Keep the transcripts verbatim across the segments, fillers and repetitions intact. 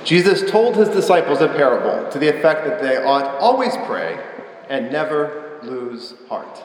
Jesus told his disciples a parable to the effect that they ought always pray and never lose heart.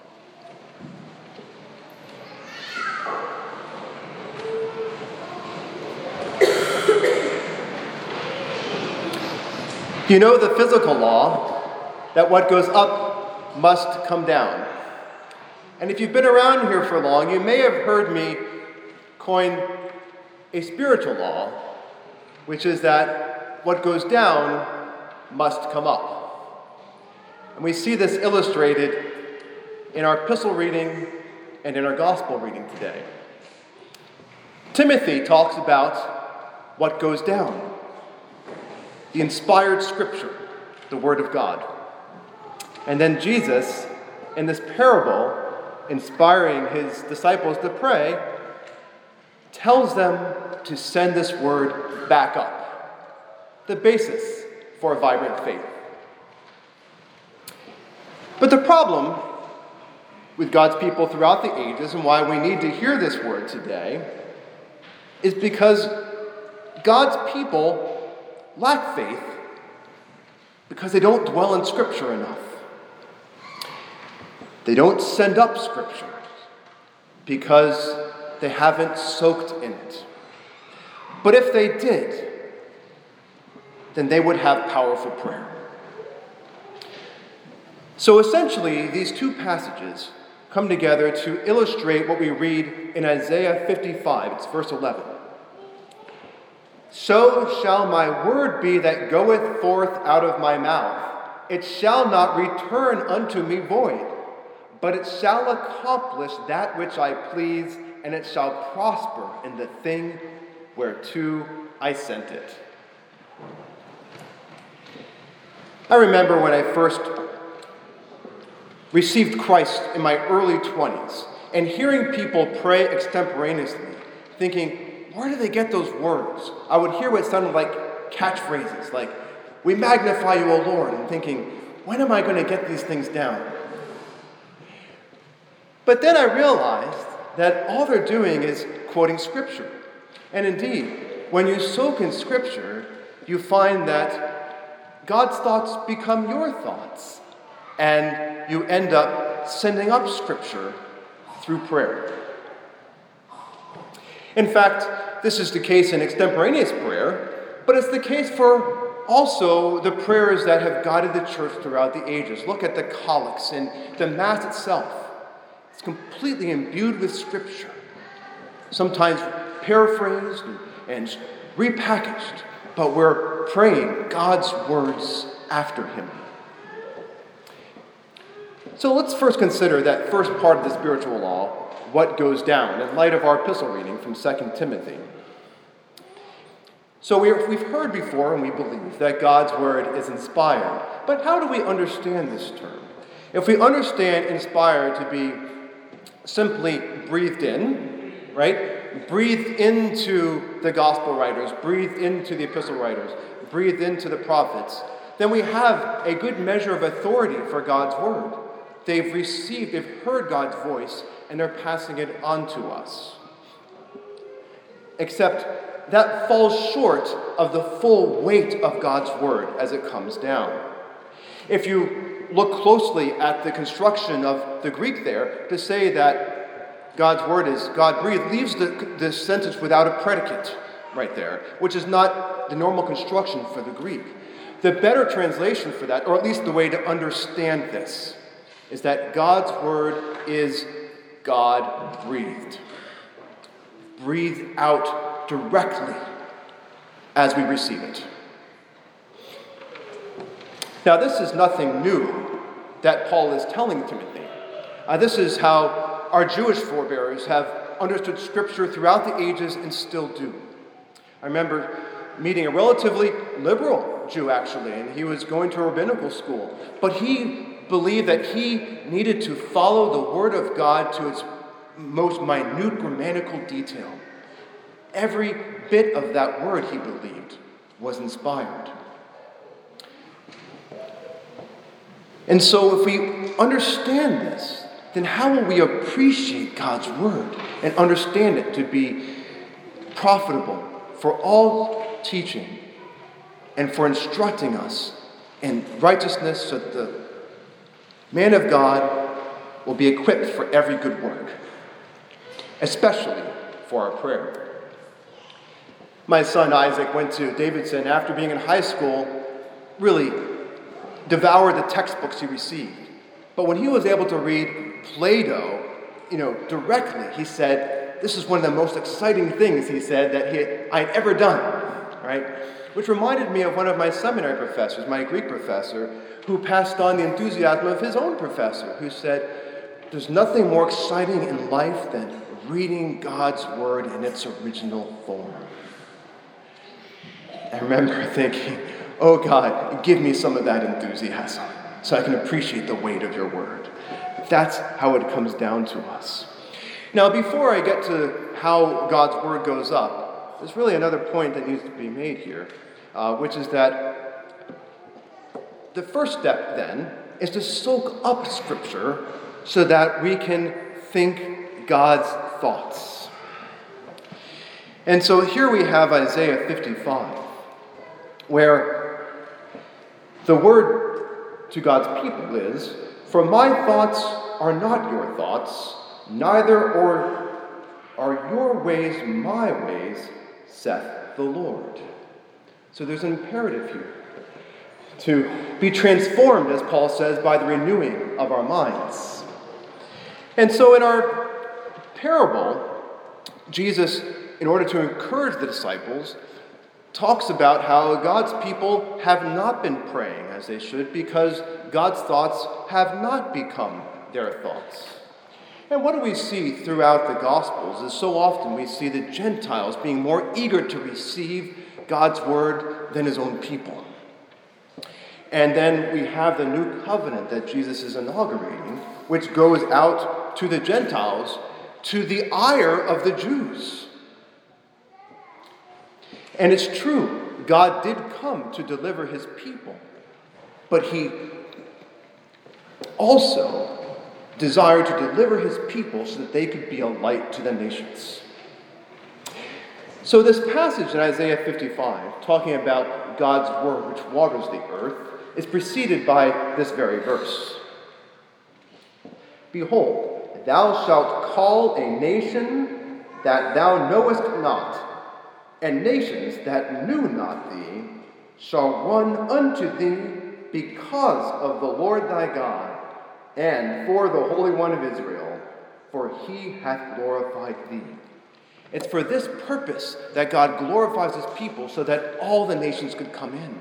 You know the physical law that what goes up must come down. And if you've been around here for long, you may have heard me coin a spiritual law, which is that what goes down must come up. And we see this illustrated in our epistle reading and in our gospel reading today. Timothy talks about what goes down. The inspired scripture, the word of God. And then Jesus, in this parable, inspiring his disciples to pray, tells them to send this word back up, the basis for a vibrant faith. But the problem with God's people throughout the ages, and why we need to hear this word today, is because God's people lack faith because they don't dwell in Scripture enough. They don't send up Scripture because they haven't soaked in it. But if they did, then they would have powerful prayer. So essentially, these two passages come together to illustrate what we read in Isaiah fifty-five. It's verse eleven. So shall my word be that goeth forth out of my mouth. It shall not return unto me void, but it shall accomplish that which I please, and it shall prosper in the thing whereto I sent it. I remember when I first received Christ in my early twenties, and hearing people pray extemporaneously, thinking, where do they get those words? I would hear what sounded like catchphrases, like, we magnify you, O Lord, and thinking, when am I going to get these things down? But then I realized that all they're doing is quoting Scripture. And indeed, when you soak in Scripture, you find that God's thoughts become your thoughts, and you end up sending up Scripture through prayer. In fact, this is the case in extemporaneous prayer, but it's the case for also the prayers that have guided the church throughout the ages. Look at the collects and the Mass itself. It's completely imbued with Scripture, sometimes paraphrased and repackaged, but we're praying God's words after Him. So let's first consider that first part of the spiritual law, what goes down, in light of our epistle reading from Second Timothy. So we've heard before, and we believe, that God's word is inspired. But how do we understand this term? If we understand inspired to be simply breathed in, right? Breathed into the gospel writers, breathed into the epistle writers, breathed into the prophets, then we have a good measure of authority for God's word. They've received, they've heard God's voice, and they're passing it on to us. Except that falls short of the full weight of God's word as it comes down. If you look closely at the construction of the Greek there, to say that God's word is God-breathed leaves the, the sentence without a predicate right there, which is not the normal construction for the Greek. The better translation for that, or at least the way to understand this, is that God's word is God-breathed. Breathed out directly as we receive it. Now, this is nothing new that Paul is telling Timothy. Uh, this is how our Jewish forebears have understood Scripture throughout the ages and still do. I remember meeting a relatively liberal Jew, actually, and he was going to a rabbinical school. But he believed that he needed to follow the Word of God to its most minute grammatical detail. Every bit of that word, he believed, was inspired. And so if we understand this, then how will we appreciate God's word and understand it to be profitable for all teaching and for instructing us in righteousness so that the man of God will be equipped for every good work, especially for our prayer. My son Isaac went to Davidson after being in high school, really devoured the textbooks he received. But when he was able to read Plato, you know, directly, he said, this is one of the most exciting things, he said, that he, I'd ever done, right? Which reminded me of one of my seminary professors, my Greek professor, who passed on the enthusiasm of his own professor, who said, there's nothing more exciting in life than reading God's word in its original form. I remember thinking, oh God, give me some of that enthusiasm so I can appreciate the weight of your word. That's how it comes down to us. Now, before I get to how God's word goes up, there's really another point that needs to be made here, uh, which is that the first step then is to soak up Scripture so that we can think God's thoughts. And so here we have Isaiah fifty-five, where the word to God's people is, for my thoughts are not your thoughts, neither or are your ways my ways, saith the Lord. So there's an imperative here to be transformed, as Paul says, by the renewing of our minds. And so in our parable, Jesus, in order to encourage the disciples, talks about how God's people have not been praying as they should because God's thoughts have not become their thoughts. And what do we see throughout the Gospels is so often we see the Gentiles being more eager to receive God's word than his own people. And then we have the new covenant that Jesus is inaugurating, which goes out to the Gentiles to the ire of the Jews. And it's true, God did come to deliver his people, but he also desired to deliver his people so that they could be a light to the nations. So this passage in Isaiah fifty-five, talking about God's word which waters the earth, is preceded by this very verse. Behold, thou shalt call a nation that thou knowest not, and nations that knew not thee shall run unto thee because of the Lord thy God, and for the Holy One of Israel, for he hath glorified thee. It's for this purpose that God glorifies his people, so that all the nations could come in.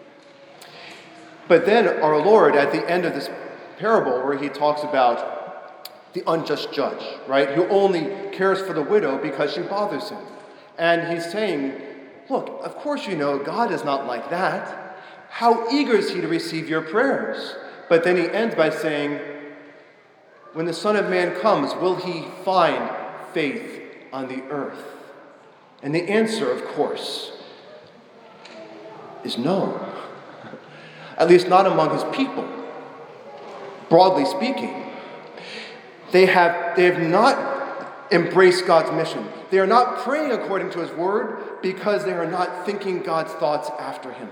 But then our Lord, at the end of this parable, where he talks about the unjust judge, right, who only cares for the widow because she bothers him. And he's saying, look, of course you know God is not like that. How eager is he to receive your prayers? But then he ends by saying, when the Son of Man comes, will he find faith on the earth? And the answer, of course, is no. At least not among his people. Broadly speaking, they have, they have not embraced God's mission. They are not praying according to his word because they are not thinking God's thoughts after him.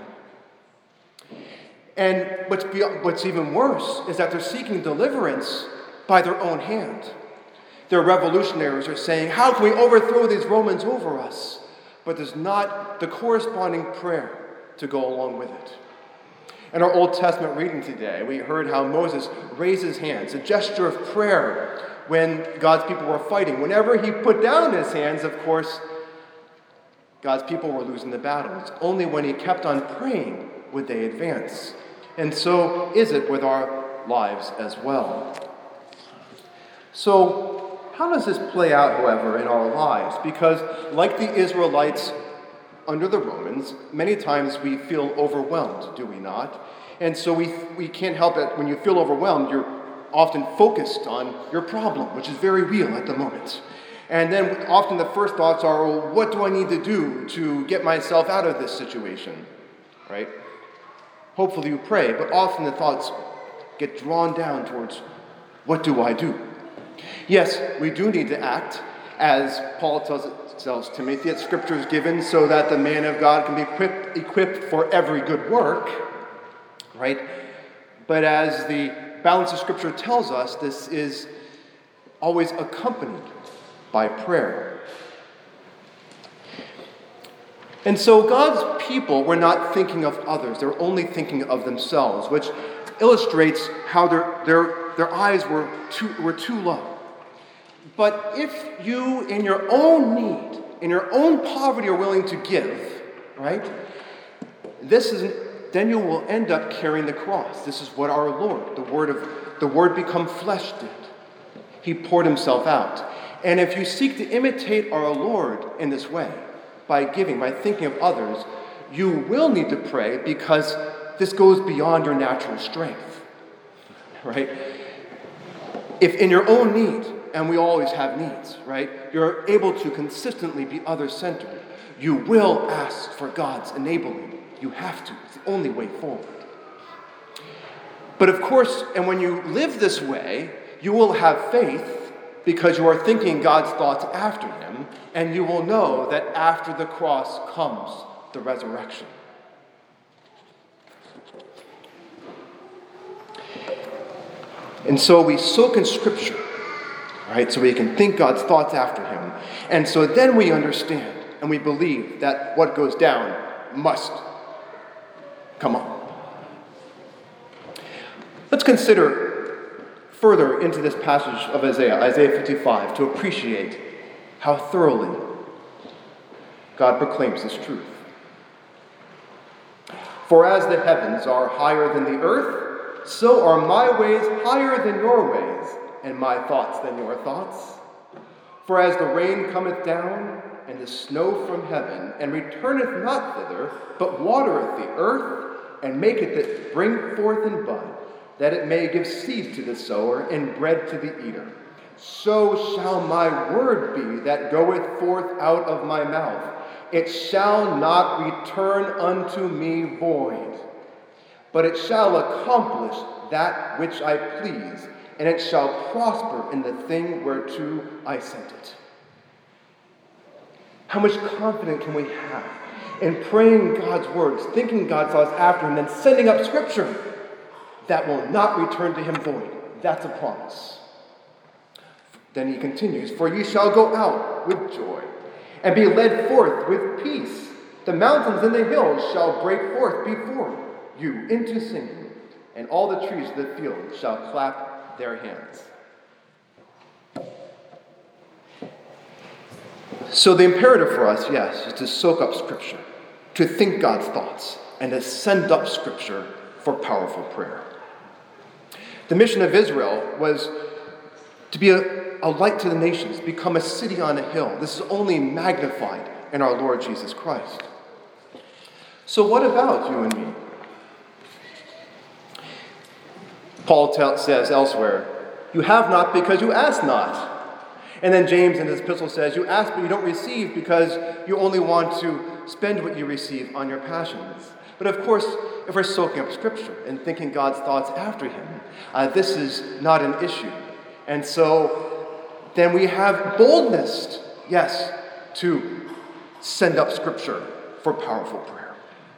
And what's, be, what's even worse is that they're seeking deliverance by their own hand. Their revolutionaries are saying, how can we overthrow these Romans over us? But there's not the corresponding prayer to go along with it. In our Old Testament reading today, we heard how Moses raised his hands, a gesture of prayer when God's people were fighting. Whenever he put down his hands, of course, God's people were losing the battle. It's only when he kept on praying would they advance. And so is it with our lives as well. So how does this play out, however, in our lives? Because like the Israelites under the Romans, many times we feel overwhelmed, do we not? And so we we can't help it. When you feel overwhelmed, you're often focused on your problem, which is very real at the moment. And then often the first thoughts are, well, what do I need to do to get myself out of this situation, right? Hopefully you pray, but often the thoughts get drawn down towards, what do I do? Yes, we do need to act, as Paul tells, tells Timothy that Scripture is given so that the man of God can be equipped, equipped for every good work, right? But as the balance of Scripture tells us, this is always accompanied by prayer. And so God's people were not thinking of others. They were only thinking of themselves, which illustrates how their, their, their eyes were too, were too low. But if you, in your own need, in your own poverty, are willing to give, right, this is, then you will end up carrying the cross. This is what our Lord, the Word of the Word become flesh, did. He poured himself out. And if you seek to imitate our Lord in this way, by giving, by thinking of others, you will need to pray because this goes beyond your natural strength, right? If in your own need, and we always have needs, right, you're able to consistently be other-centered, you will ask for God's enabling. You have to. It's the only way forward. But of course, and when you live this way, you will have faith because you are thinking God's thoughts after him, and you will know that after the cross comes the resurrection. And so we soak in Scripture, right, so we can think God's thoughts after him. And so then we understand and we believe that what goes down must come up. Let's consider further into this passage of Isaiah, Isaiah fifty-five, to appreciate how thoroughly God proclaims this truth. For as the heavens are higher than the earth, so are my ways higher than your ways, and my thoughts than your thoughts. For as the rain cometh down, and the snow from heaven, and returneth not thither, but watereth the earth, and maketh it bring forth and bud, that it may give seed to the sower and bread to the eater. So shall my word be that goeth forth out of my mouth. It shall not return unto me void, but it shall accomplish that which I please, and it shall prosper in the thing whereto I sent it. How much confidence can we have in praying God's words, thinking God's thoughts after him, and then sending up Scripture that will not return to him void? That's a promise. Then he continues, for ye shall go out with joy, and be led forth with peace. The mountains and the hills shall break forth before you into singing, and all the trees of the field shall clap their hands. So the imperative for us, yes, is to soak up Scripture, to think God's thoughts, and to send up Scripture for powerful prayer. The mission of Israel was to be a, a light to the nations, become a city on a hill. This is only magnified in our Lord Jesus Christ. So what about you and me? Paul tell, says elsewhere, you have not because you ask not. And then James in his epistle says, you ask but you don't receive because you only want to spend what you receive on your passions. But of course, if we're soaking up Scripture and thinking God's thoughts after him, uh, this is not an issue. And so then we have boldness, yes, to send up Scripture for powerful prayer.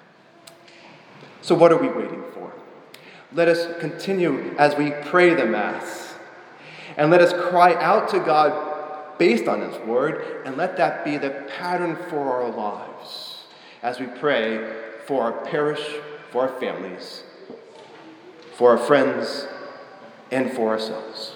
So what are we waiting for? Let us continue as we pray the Mass. And let us cry out to God based on his word, and let that be the pattern for our lives as we pray for our parish, for our families, for our friends, and for ourselves.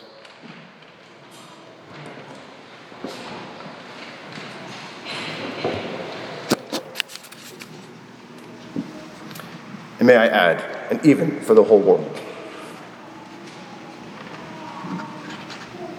And may I add, and even for the whole world.